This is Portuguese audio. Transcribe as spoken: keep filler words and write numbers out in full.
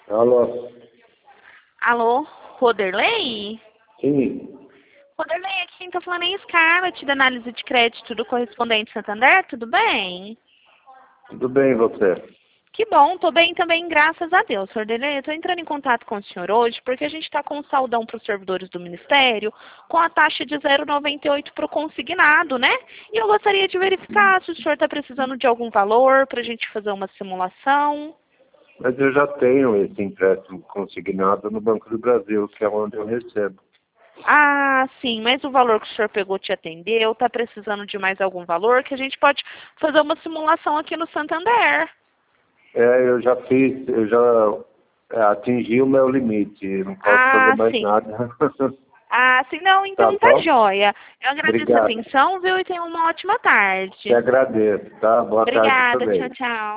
Alô? Alô, Roderley? Sim, Roderley, aqui quem tá falando é Scarlett, da análise de crédito do correspondente Santander, tudo bem? tudo bem e você? Que bom, tô bem também, graças a Deus. Roderley, eu tô entrando em contato com o senhor hoje porque a gente está com um saldão para os servidores do Ministério com a taxa de zero vírgula noventa e oito para o consignado, né? E eu gostaria de verificar se o senhor está precisando de algum valor para a gente fazer uma simulação. Mas eu já tenho esse empréstimo consignado no Banco do Brasil, que é onde eu recebo. Ah, sim, mas o valor que o senhor pegou te atendeu, está precisando de mais algum valor que a gente pode fazer uma simulação aqui no Santander. É, eu já fiz, eu já é, atingi o meu limite, não posso fazer Ah, mais sim. nada. Ah, sim, não, Tá então tá bom? joia. Eu agradeço a Obrigado. atenção, viu, e tenha uma ótima Te tarde. agradeço, tá? Boa tarde Obrigada, tchau, também. tchau.